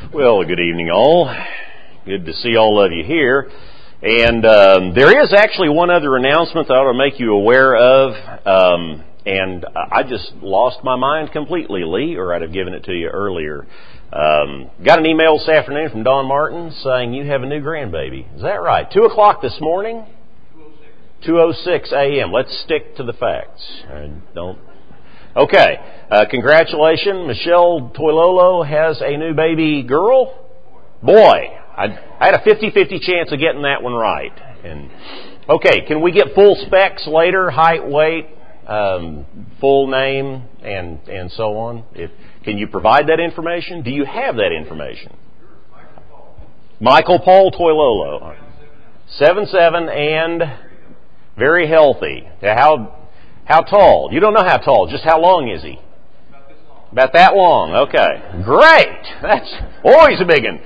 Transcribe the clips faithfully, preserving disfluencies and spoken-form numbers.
Well, good evening all. Good to see all of you here. And um, there is actually one other announcement that I ought to make you aware of. Um, and I just lost my mind completely, Lee, or I'd have given it to you earlier. Um, got an email this afternoon from Don Martin saying you have a new grandbaby. Is that right? Two o'clock this morning? two oh six a.m. Let's stick to the facts. And don't... Okay. Uh, congratulations. Michelle Toilolo has a new baby girl. Boy. I, I had a fifty-fifty chance of getting that one right. And okay, can we get full specs later? Height, weight, um, full name, and and so on? If, can you provide that information? Do you have that information? Michael Paul Toilolo. seven seven and very healthy. How how tall? You don't know how tall. Just how long is he? About that long. Okay. Great. That's always a big one.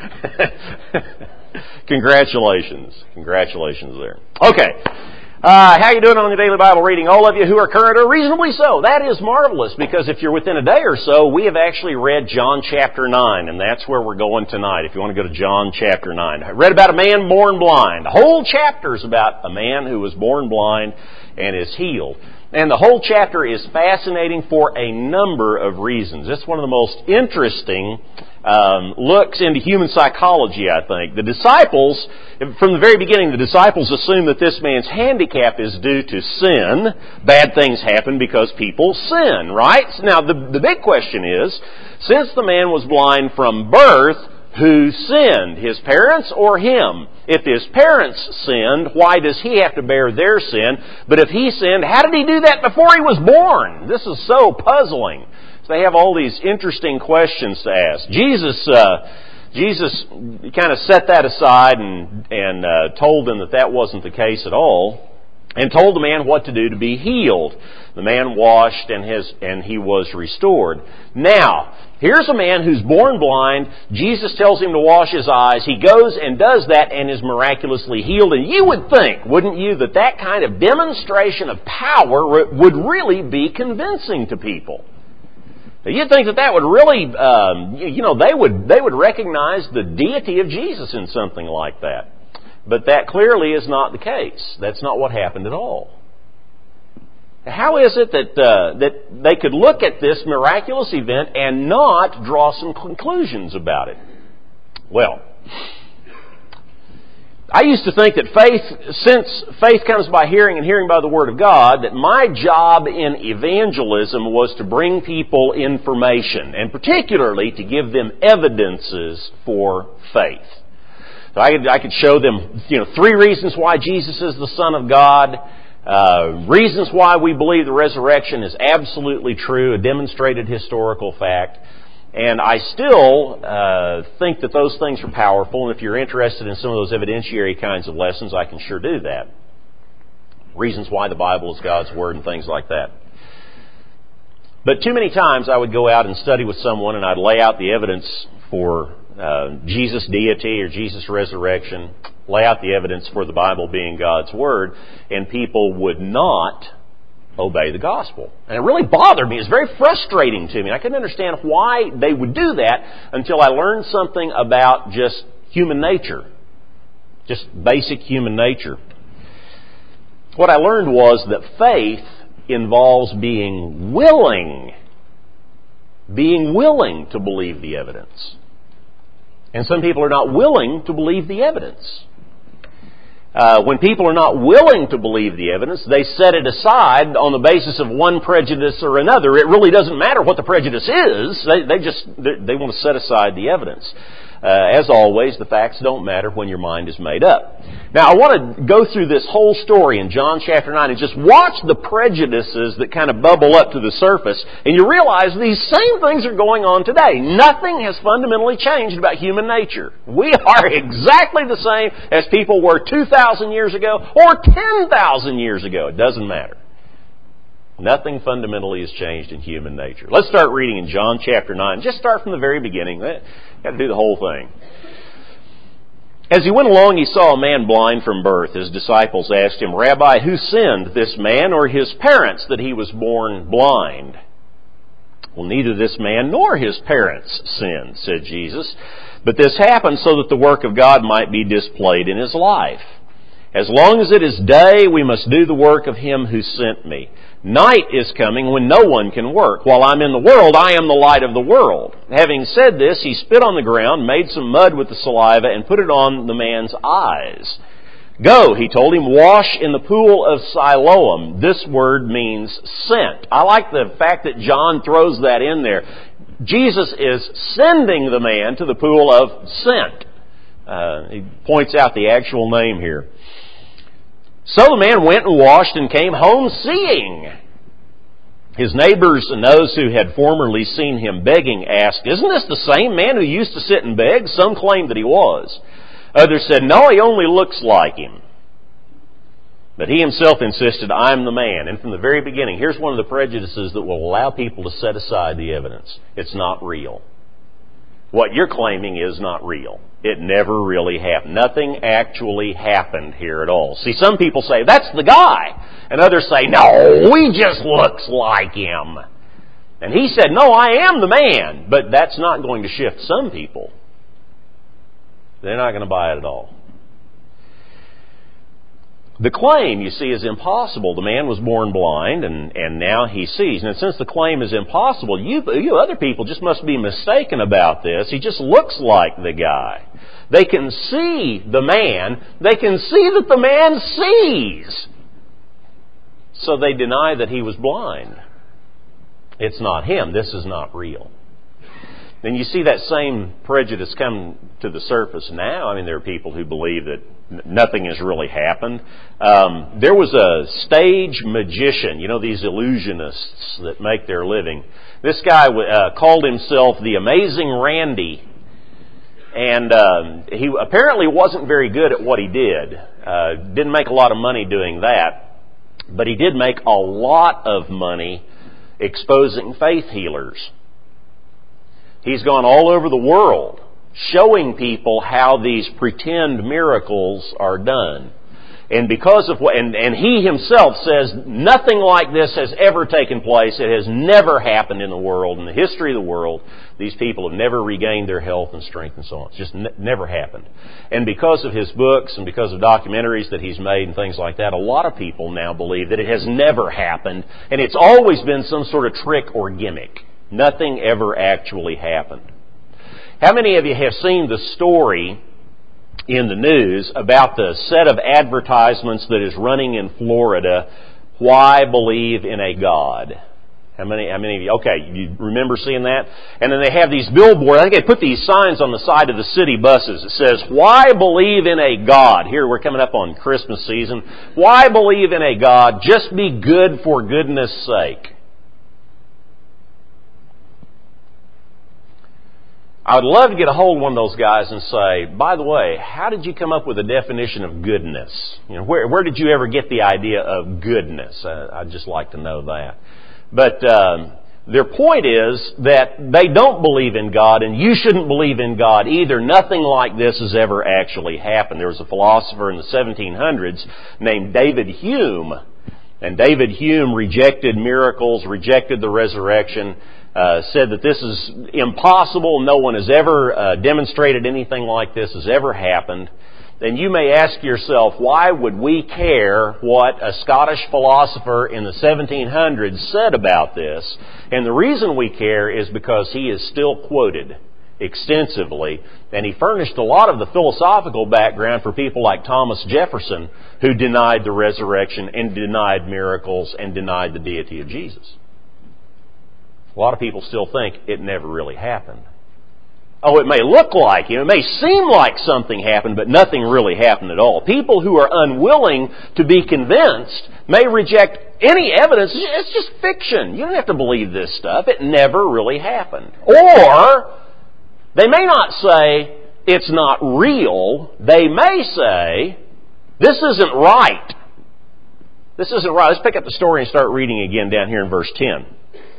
Congratulations. Congratulations there. Okay. Uh, how you doing on your daily Bible reading? All of you who are current or reasonably so. That is marvelous because if you're within a day or so, we have actually read John chapter nine, and that's where we're going tonight. If you want to go to John chapter nine. I read about a man born blind. The whole chapter is about a man who was born blind and is healed. And the whole chapter is fascinating for a number of reasons. It's one of the most interesting um, looks into human psychology, I think. The disciples, from the very beginning, the disciples assume that this man's handicap is due to sin. Bad things happen because people sin, right? Now, the, the big question is, since the man was blind from birth, who sinned? His parents or him? If his parents sinned, why does he have to bear their sin? But if he sinned, how did he do that before he was born? This is so puzzling. So they have all these interesting questions to ask. Jesus, uh, Jesus kind of set that aside and, and uh, told them that that wasn't the case at all. And told the man what to do to be healed. The man washed and his and he was restored. Now, here's a man who's born blind. Jesus tells him to wash his eyes. He goes and does that and is miraculously healed. And you would think, wouldn't you, that that kind of demonstration of power would really be convincing to people. You'd think that that would really, um, you know, they would they would recognize the deity of Jesus in something like that. But that clearly is not the case. That's not what happened at all. How is it that uh, that they could look at this miraculous event and not draw some conclusions about it? Well, I used to think that faith, since faith comes by hearing and hearing by the Word of God, that my job in evangelism was to bring people information, and particularly to give them evidences for faith. So I could, I could show them, you know, three reasons why Jesus is the Son of God, uh, reasons why we believe the resurrection is absolutely true, a demonstrated historical fact. And I still uh, think that those things are powerful, and if you're interested in some of those evidentiary kinds of lessons, I can sure do that. Reasons why the Bible is God's Word and things like that. But too many times I would go out and study with someone and I'd lay out the evidence for Uh, Jesus' deity or Jesus' resurrection, lay out the evidence for the Bible being God's Word, and people would not obey the gospel. And it really bothered me. It was very frustrating to me. I couldn't understand why they would do that until I learned something about just human nature. Just basic human nature. What I learned was that faith involves being willing, being willing to believe the evidence. And some people are not willing to believe the evidence. Uh, when people are not willing to believe the evidence, they set it aside on the basis of one prejudice or another. It really doesn't matter what the prejudice is. They, they just they want to set aside the evidence. Uh, as always, the facts don't matter when your mind is made up. Now, I want to go through this whole story in John chapter nine and just watch the prejudices that kind of bubble up to the surface, and you realize these same things are going on today. Nothing has fundamentally changed about human nature. We are exactly the same as people were two thousand years ago or ten thousand years ago. It doesn't matter. Nothing fundamentally has changed in human nature. Let's start reading in John chapter nine. Just start from the very beginning. Got to do the whole thing. As he went along, he saw a man blind from birth. His disciples asked him, "Rabbi, who sinned, this man or his parents, that he was born blind?" Well, neither this man nor his parents sinned, said Jesus, but this happened so that the work of God might be displayed in his life. As long as it is day, we must do the work of him who sent me. Night is coming when no one can work. While I'm in the world, I am the light of the world. Having said this, he spit on the ground, made some mud with the saliva, and put it on the man's eyes. Go, he told him, wash in the pool of Siloam. This word means sent. I like the fact that John throws that in there. Jesus is sending the man to the pool of sent. Uh, he points out the actual name here. So the man went and washed and came home seeing. His neighbors and those who had formerly seen him begging asked, "Isn't this the same man who used to sit and beg?" Some claimed that he was. Others said, "No, he only looks like him." But he himself insisted, "I am the man." And from the very beginning, here's one of the prejudices that will allow people to set aside the evidence. It's not real. What you're claiming is not real. It never really happened. Nothing actually happened here at all. See, some people say, "That's the guy." And others say, "No, he just looks like him." And he said, "No, I am the man." But that's not going to shift some people. They're not going to buy it at all. The claim, you see, is impossible. The man was born blind, and, and now he sees. And since the claim is impossible, you, you other people just must be mistaken about this. He just looks like the guy. They can see the man. They can see that the man sees. So they deny that he was blind. It's not him. This is not real. Then you see that same prejudice come to the surface now. I mean, there are people who believe that n- nothing has really happened. Um, there was a stage magician, you know, these illusionists that make their living. This guy uh, called himself the Amazing Randy. And um, he apparently wasn't very good at what he did. Uh, didn't make a lot of money doing that. But he did make a lot of money exposing faith healers. He's gone all over the world showing people how these pretend miracles are done. And because of what, and, and he himself says nothing like this has ever taken place. It has never happened in the world. In the history of the world, these people have never regained their health and strength and so on. It's just n- never happened. And because of his books and because of documentaries that he's made and things like that, a lot of people now believe that it has never happened and it's always been some sort of trick or gimmick. Nothing ever actually happened. How many of you have seen the story in the news about the set of advertisements that is running in Florida, "Why Believe in a God"? How many, how many of you? Okay, you remember seeing that? And then they have these billboards. I think they put these signs on the side of the city buses. It says, "Why believe in a God?" Here we're coming up on Christmas season. "Why believe in a God? Just be good for goodness sake." I would love to get a hold of one of those guys and say, "By the way, how did you come up with a definition of goodness? You know, where where did you ever get the idea of goodness?" Uh, I'd just like to know that. But um, their point is that they don't believe in God, and you shouldn't believe in God either. Nothing like this has ever actually happened. There was a philosopher in the seventeen hundreds named David Hume, and David Hume rejected miracles, rejected the resurrection. Uh, said that this is impossible. No one has ever uh, demonstrated anything like this has ever happened. Then you may ask yourself, why would we care what a Scottish philosopher in the seventeen hundreds said about this? And the reason we care is because he is still quoted extensively, and he furnished a lot of the philosophical background for people like Thomas Jefferson, who denied the resurrection and denied miracles and denied the deity of Jesus. A lot of people still think it never really happened. Oh, it may look like, you know, it may seem like something happened, but nothing really happened at all. People who are unwilling to be convinced may reject any evidence. It's just fiction. You don't have to believe this stuff. It never really happened. Or, they may not say it's not real. They may say, this isn't right. This isn't right. Let's pick up the story and start reading again down here in verse ten.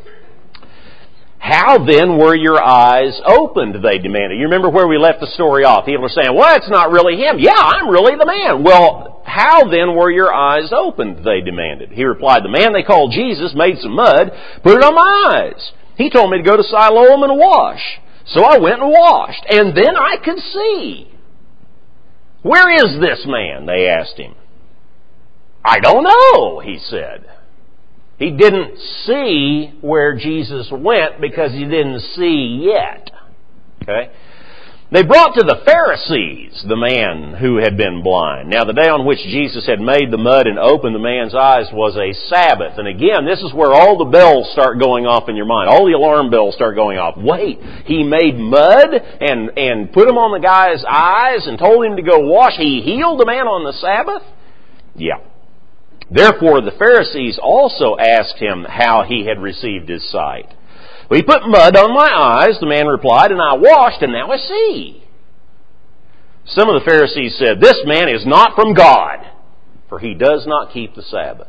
"How then were your eyes opened?" they demanded. You remember where we left the story off. People are saying, "Well, it's not really him." "Yeah, I'm really the man." "Well, how then were your eyes opened?" they demanded. He replied, "The man they called Jesus made some mud, put it on my eyes. He told me to go to Siloam and wash. So I went and washed, and then I could see. Where is this man? They asked him. I don't know, he said. He didn't see where Jesus went because he didn't see yet. Okay? They brought to the Pharisees the man who had been blind. Now the day on which Jesus had made the mud and opened the man's eyes was a Sabbath. And again, this is where all the bells start going off in your mind. All the alarm bells start going off. Wait, he made mud and, and put them on the guy's eyes and told him to go wash. He healed the man on the Sabbath? Yeah. Therefore the Pharisees also asked him how he had received his sight. Well, he put mud on my eyes, the man replied, and I washed, and now I see. Some of the Pharisees said, this man is not from God, for he does not keep the Sabbath.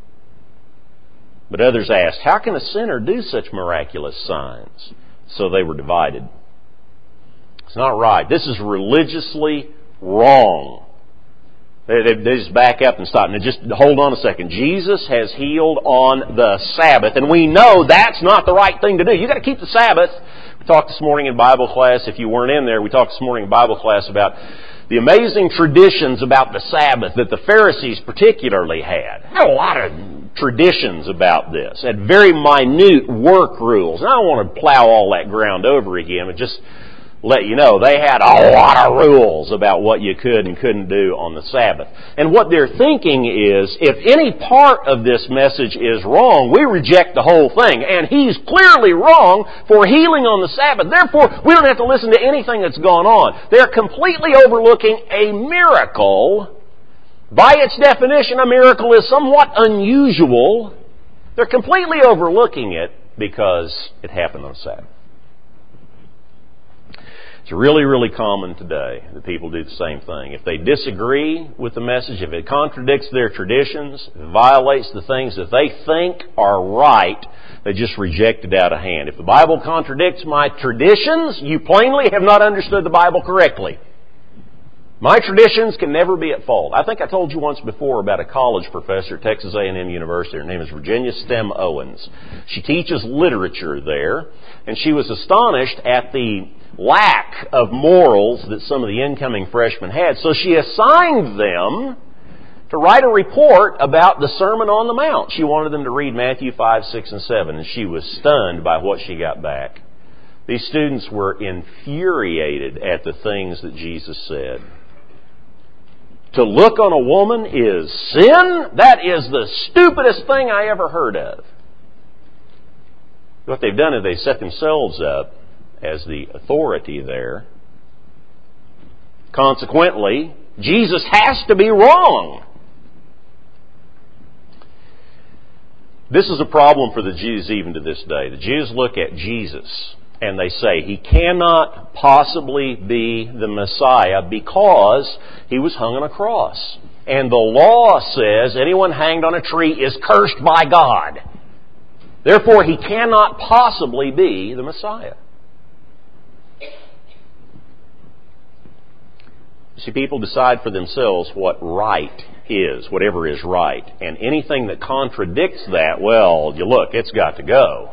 But others asked, how can a sinner do such miraculous signs? So they were divided. It's not right. This is religiously wrong. They, they, they just back up and stop. And just hold on a second. Jesus has healed on the Sabbath. And we know that's not the right thing to do. You've got to keep the Sabbath. We talked this morning in Bible class. If you weren't in there, we talked this morning in Bible class about the amazing traditions about the Sabbath that the Pharisees particularly had. They had a lot of traditions about this. They had very minute work rules. And I don't want to plow all that ground over again, but just let you know, they had a lot of rules about what you could and couldn't do on the Sabbath. And what they're thinking is, if any part of this message is wrong, we reject the whole thing. And he's clearly wrong for healing on the Sabbath. Therefore, we don't have to listen to anything that's gone on. They're completely overlooking a miracle. By its definition, a miracle is somewhat unusual. They're completely overlooking it because it happened on Sabbath. It's really, really common today that people do the same thing. If they disagree with the message, if it contradicts their traditions, if it violates the things that they think are right, they just reject it out of hand. If the Bible contradicts my traditions, you plainly have not understood the Bible correctly. My traditions can never be at fault. I think I told you once before about a college professor at Texas A and M University. Her name is Virginia Stem Owens. She teaches literature there, and she was astonished at the lack of morals that some of the incoming freshmen had. So she assigned them to write a report about the Sermon on the Mount. She wanted them to read Matthew five, six, and seven, and she was stunned by what she got back. These students were infuriated at the things that Jesus said. To look on a woman is sin? That is the stupidest thing I ever heard of. What they've done is they set themselves up as the authority there. Consequently, Jesus has to be wrong. This is a problem for the Jews even to this day. The Jews look at Jesus and they say, he cannot possibly be the Messiah because he was hung on a cross. And the law says anyone hanged on a tree is cursed by God. Therefore, he cannot possibly be the Messiah. See, people decide for themselves what right is, whatever is right. And anything that contradicts that, well, you look, it's got to go.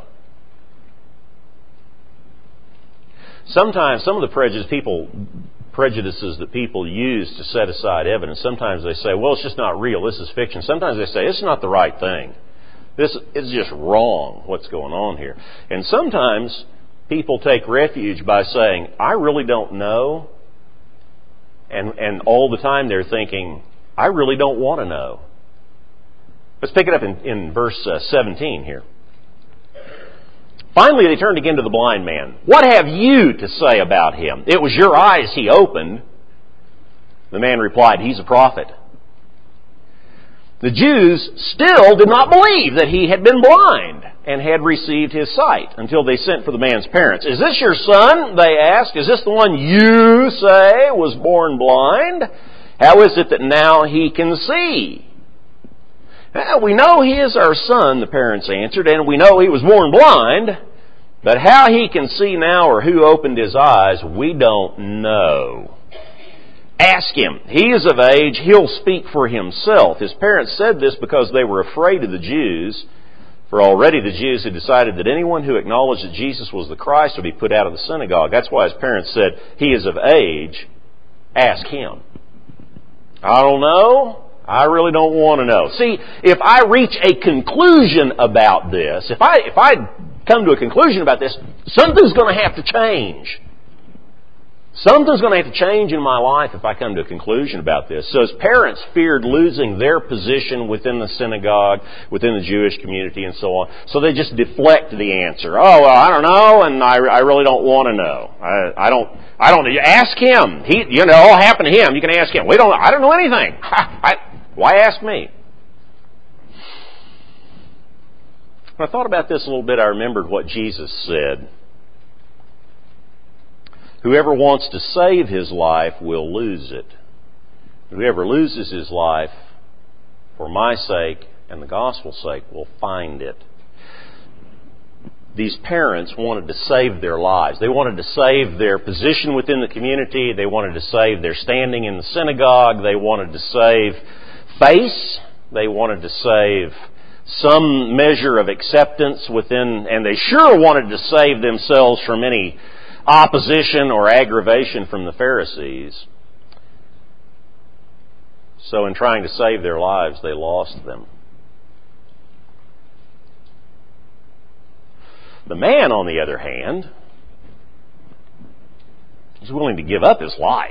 Sometimes, some of the prejudice people, prejudices that people use to set aside evidence, sometimes they say, well, it's just not real, this is fiction. Sometimes they say, it's not the right thing. This is just wrong, what's going on here. And sometimes people take refuge by saying, I really don't know. And and all the time they're thinking, I really don't want to know. Let's pick it up in, in verse uh, seventeen here. Finally, they turned again to the blind man. What have you to say about him? It was your eyes he opened. The man replied, he's a prophet. The Jews still did not believe that he had been blind and had received his sight until they sent for the man's parents. Is this your son? They asked. Is this the one you say was born blind? How is it that now he can see? Well, we know he is our son, the parents answered, and we know he was born blind. But how he can see now or who opened his eyes, we don't know. Ask him. He is of age. He'll speak for himself. His parents said this because they were afraid of the Jews. For already the Jews had decided that anyone who acknowledged that Jesus was the Christ would be put out of the synagogue. That's why his parents said, "He is of age, ask him." I don't know. I really don't want to know. See, if I reach a conclusion about this, if I if I come to a conclusion about this, something's going to have to change. Something's going to have to change in my life if I come to a conclusion about this. So his parents feared losing their position within the synagogue, within the Jewish community, and so on. So they just deflect the answer. Oh, well, I don't know, and I, I really don't want to know. I, I don't. I don't. Ask him. He, you know, it all happened to him. You can ask him. We don't. I don't know anything. I, why ask me? When I thought about this a little bit, I remembered what Jesus said. Whoever wants to save his life will lose it. Whoever loses his life for my sake and the gospel's sake will find it. These parents wanted to save their lives. They wanted to save their position within the community. They wanted to save their standing in the synagogue. They wanted to save face. They wanted to save some measure of acceptance within, and they sure wanted to save themselves from any opposition or aggravation from the Pharisees. So in trying to save their lives, they lost them. The man, on the other hand, is willing to give up his life.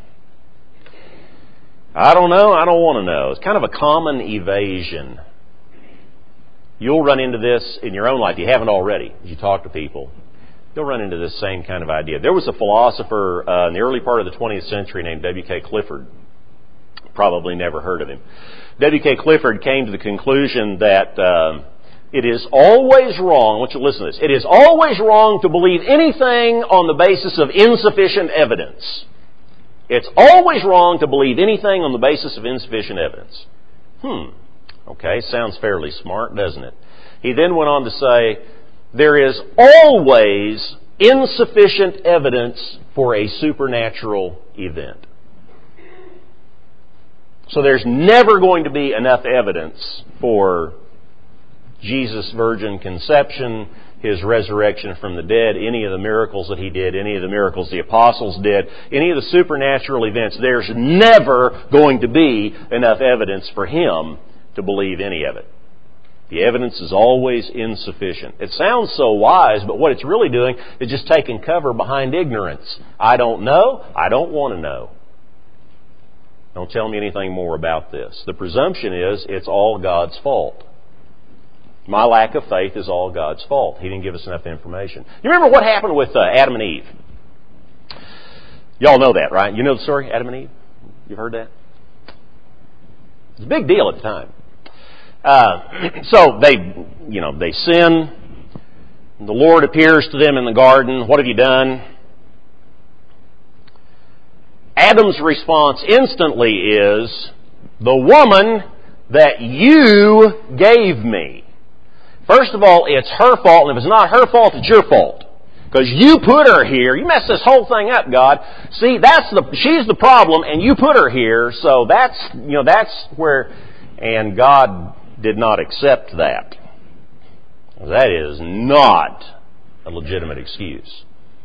I don't know, I don't want to know. It's kind of a common evasion. You'll run into this in your own life. You haven't already, as you talk to people. You'll run into this same kind of idea. There was a philosopher uh, in the early part of the twentieth century named W K Clifford. Probably never heard of him. W K Clifford came to the conclusion that uh, it is always wrong, I want you to listen to this, it is always wrong to believe anything on the basis of insufficient evidence. It's always wrong to believe anything on the basis of insufficient evidence. Hmm. Okay, sounds fairly smart, doesn't it? He then went on to say, there is always insufficient evidence for a supernatural event. So there's never going to be enough evidence for Jesus' virgin conception, His resurrection from the dead, any of the miracles that He did, any of the miracles the apostles did, any of the supernatural events. There's never going to be enough evidence for Him to believe any of it. The evidence is always insufficient. It sounds so wise, but what it's really doing is just taking cover behind ignorance. I don't know. I don't want to know. Don't tell me anything more about this. The presumption is it's all God's fault. My lack of faith is all God's fault. He didn't give us enough information. You remember what happened with uh, Adam and Eve? Y'all know that, right? You know the story, Adam and Eve? You've heard that? It's a big deal at the time. Uh, so they, you know, they sin. The Lord appears to them in the garden. What have you done? Adam's response instantly is, the woman that you gave me. First of all, it's her fault, and if it's not her fault, it's your fault. Because you put her here. You messed this whole thing up, God. See, that's the she's the problem, and you put her here, so that's, you know, that's where, and God did not accept that. That is not a legitimate excuse.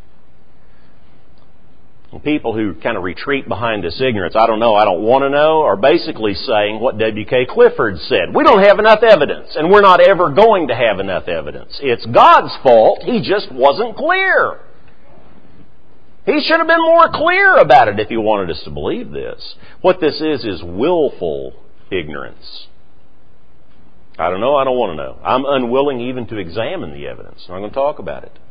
And people who kind of retreat behind this ignorance, I don't know, I don't want to know, are basically saying what W K Clifford said. We don't have enough evidence, and we're not ever going to have enough evidence. It's God's fault. He just wasn't clear. He should have been more clear about it if He wanted us to believe this. What this is, is willful ignorance. I don't know, I don't want to know. I'm unwilling even to examine the evidence. I'm going to talk about it.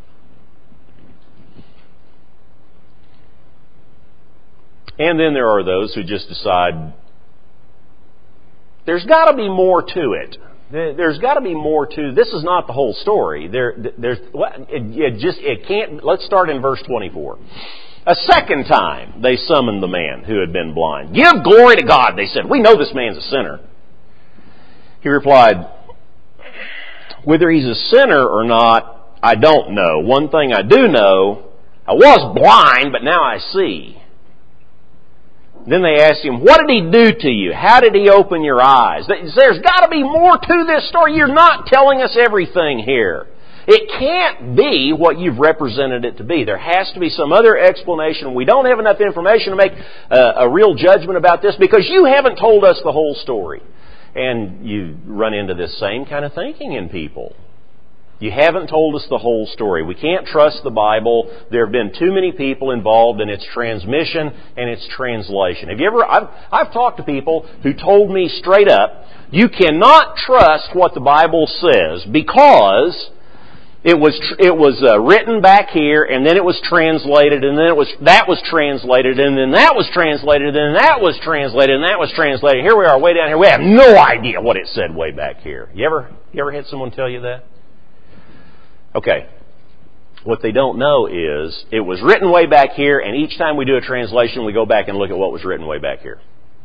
And then there are those who just decide there's got to be more to it. There's got to be more to this. Is not the whole story. There, there's it, it just it can't. Let's start in verse twenty-four. A second time they summoned the man who had been blind. Give glory to God, they said. We know this man's a sinner. He replied, whether he's a sinner or not, I don't know. One thing I do know, I was blind, but now I see. Then they asked him, what did he do to you? How did he open your eyes? There's got to be more to this story. You're not telling us everything here. It can't be what you've represented it to be. There has to be some other explanation. We don't have enough information to make a, a real judgment about this because you haven't told us the whole story. And you run into this same kind of thinking in people. You haven't told us the whole story. We can't trust the Bible. There have been too many people involved in its transmission and its translation. Have you ever, I've, I've talked to people who told me straight up, you cannot trust what the Bible says because it was it was uh, written back here, and then it was translated, and then it was that was translated, and then that was translated, and then that was translated, and that was translated. Here we are, way down here. We have no idea what it said way back here. You ever you ever had someone tell you that? Okay. What they don't know is it was written way back here, and each time we do a translation, we go back and look at what was written way back here.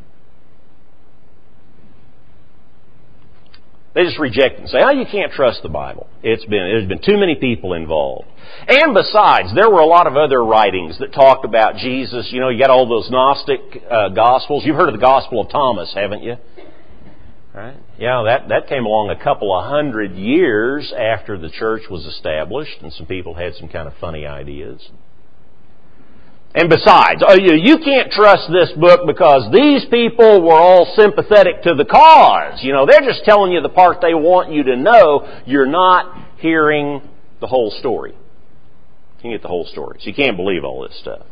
They just reject it and say, oh, you can't trust the Bible. It's been, there's been too many people involved. And besides, there were a lot of other writings that talked about Jesus. You know, you got all those Gnostic uh, Gospels. You've heard of the Gospel of Thomas, haven't you? Right? Yeah, that, that came along a couple of hundred years after the church was established, and some people had some kind of funny ideas. And besides, oh, you, you can't trust this book because these people were all sympathetic to the cause. You know, they're just telling you the part they want you to know. You're not hearing the whole story. You can't get the whole story. So you can't believe all this stuff.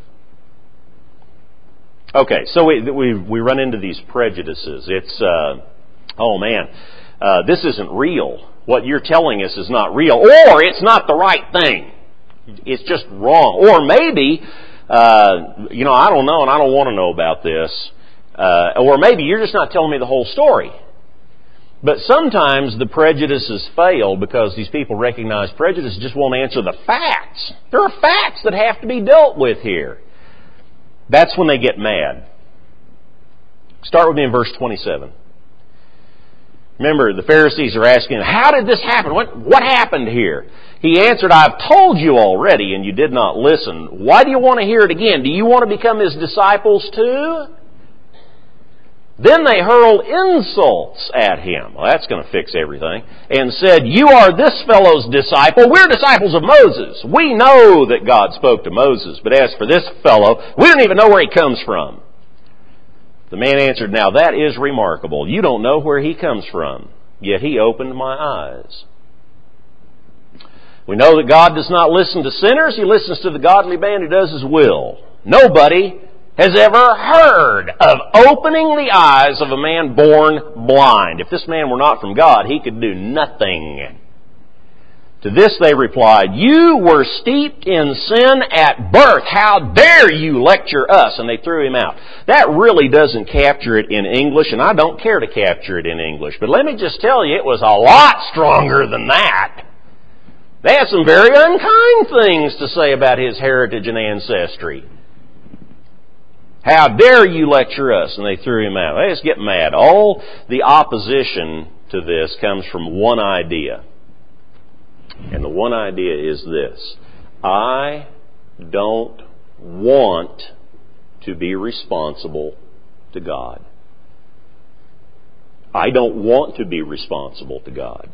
Okay, so we we, we run into these prejudices. It's, uh, oh man, uh, this isn't real. What you're telling us is not real. Or it's not the right thing. It's just wrong. Or maybe... Uh, you know, I don't know and I don't want to know about this. Uh, or maybe you're just not telling me the whole story. But sometimes the prejudices fail because these people recognize prejudice just won't answer the facts. There are facts that have to be dealt with here. That's when they get mad. Start with me in verse twenty-seven. Remember, the Pharisees are asking, how did this happen? What, what happened here? He answered, I've told you already, and you did not listen. Why do you want to hear it again? Do you want to become His disciples too? Then they hurled insults at Him. Well, that's going to fix everything. And said, you are this fellow's disciple. We're disciples of Moses. We know that God spoke to Moses. But as for this fellow, we don't even know where he comes from. The man answered, now that is remarkable. You don't know where he comes from, yet he opened my eyes. We know that God does not listen to sinners. He listens to the godly man who does His will. Nobody has ever heard of opening the eyes of a man born blind. If this man were not from God, he could do nothing. To this they replied, you were steeped in sin at birth. How dare you lecture us? And they threw him out. That really doesn't capture it in English, and I don't care to capture it in English. But let me just tell you, it was a lot stronger than that. They had some very unkind things to say about his heritage and ancestry. How dare you lecture us? And they threw him out. They just get mad. All the opposition to this comes from one idea. And the one idea is this. I don't want to be responsible to God. I don't want to be responsible to God.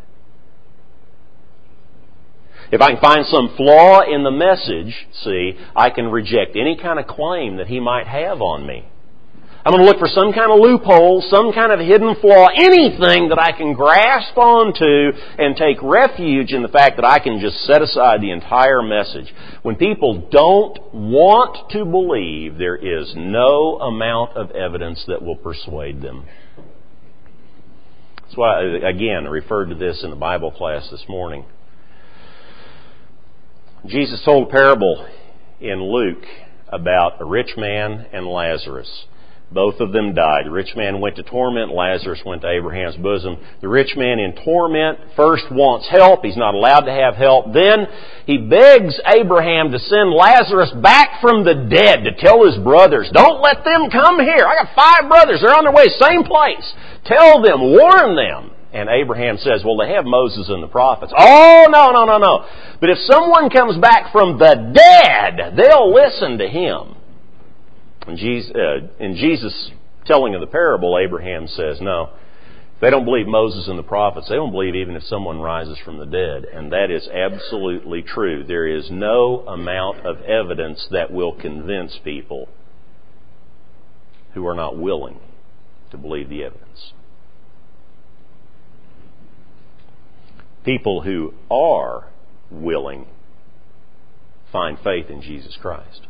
If I can find some flaw in the message, see, I can reject any kind of claim that he might have on me. I'm going to look for some kind of loophole, some kind of hidden flaw, anything that I can grasp onto and take refuge in the fact that I can just set aside the entire message. When people don't want to believe, there is no amount of evidence that will persuade them. That's why, again, I referred to this in the Bible class this morning. Jesus told a parable in Luke about a rich man and Lazarus. Both of them died. The rich man went to torment. Lazarus went to Abraham's bosom. The rich man in torment first wants help. He's not allowed to have help. Then he begs Abraham to send Lazarus back from the dead to tell his brothers, don't let them come here. I got five brothers. They're on their way, same place. Tell them, warn them. And Abraham says, well, they have Moses and the prophets. Oh, no, no, no, no. But if someone comes back from the dead, they'll listen to him. And Jesus, uh, in Jesus' telling of the parable, Abraham says, no, they don't believe Moses and the prophets. They don't believe even if someone rises from the dead. And that is absolutely true. There is no amount of evidence that will convince people who are not willing to believe the evidence. People who are willing find faith in Jesus Christ.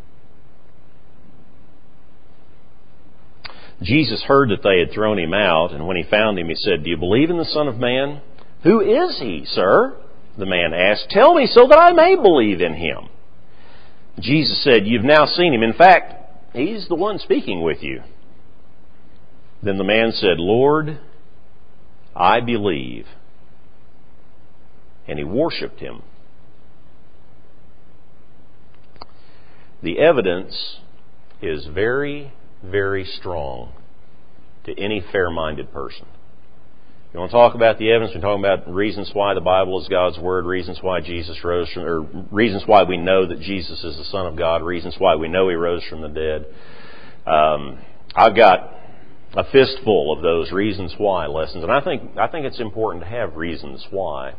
Jesus heard that they had thrown him out, and when he found him, he said, "Do you believe in the Son of Man?" "Who is he, sir?" the man asked. "Tell me so that I may believe in him." Jesus said, "You've now seen him. In fact, he's the one speaking with you." Then the man said, "Lord, I believe." And he worshipped him. The evidence is very, very strong to any fair-minded person. You want to talk about the evidence? We're talking about reasons why the Bible is God's Word, reasons why Jesus rose from, or reasons why we know that Jesus is the Son of God, reasons why we know He rose from the dead. Um, I've got a fistful of those reasons why lessons, and I think I think it's important to have reasons why.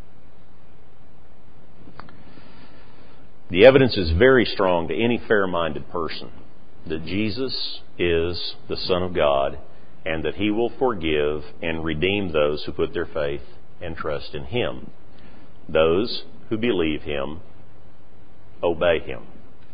The evidence is very strong to any fair-minded person that Jesus is the Son of God and that He will forgive and redeem those who put their faith and trust in Him. Those who believe Him obey Him.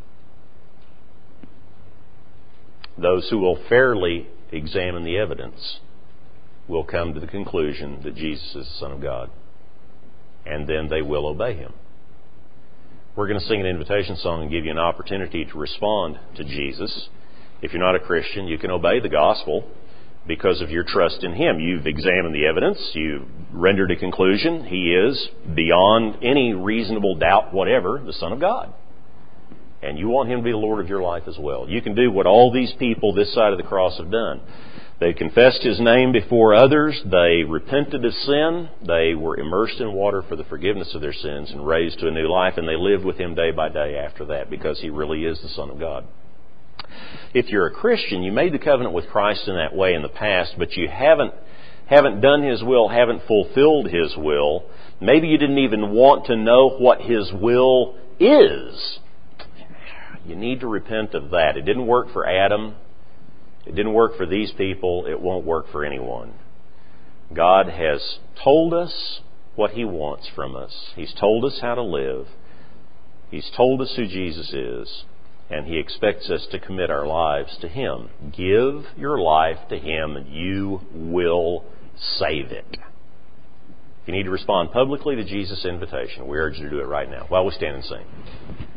Those who will fairly examine the evidence will come to the conclusion that Jesus is the Son of God, and then they will obey Him. We're going to sing an invitation song and give you an opportunity to respond to Jesus. If you're not a Christian, you can obey the gospel because of your trust in Him. You've examined the evidence. You've rendered a conclusion. He is, beyond any reasonable doubt whatever, the Son of God. And you want Him to be the Lord of your life as well. You can do what all these people this side of the cross have done. They confessed His name before others. They repented of sin. They were immersed in water for the forgiveness of their sins and raised to a new life. And they lived with Him day by day after that because He really is the Son of God. If you're a Christian, you made the covenant with Christ in that way in the past, but you haven't haven't done His will, haven't fulfilled His will. Maybe you didn't even want to know what His will is. You need to repent of that. It didn't work for Adam. It didn't work for these people. It won't work for anyone. God has told us what He wants from us. He's told us how to live. He's told us who Jesus is. And He expects us to commit our lives to Him. Give your life to Him and you will save it. If you need to respond publicly to Jesus' invitation, we urge you to do it right now while we stand and sing.